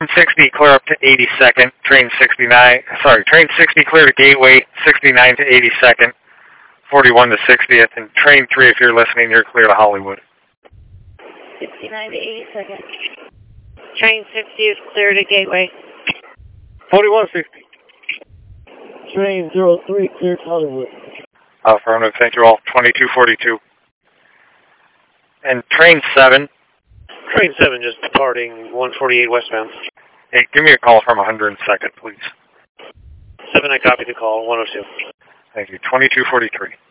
60 clear up to 82nd, train 60 clear to Gateway, 69 to 82nd, 41 to 60th, and train 3, if you're listening, you're clear to Hollywood. 69 to 82nd. Train 60 is clear to Gateway. 4160. Train 03 clear to Hollywood. Affirmative, thank you all. 2242. And train 7. Train 7 just departing 148 westbound. Hey, give me a call from 102nd, please. 7, I copy the call, 102. Thank you. 2243.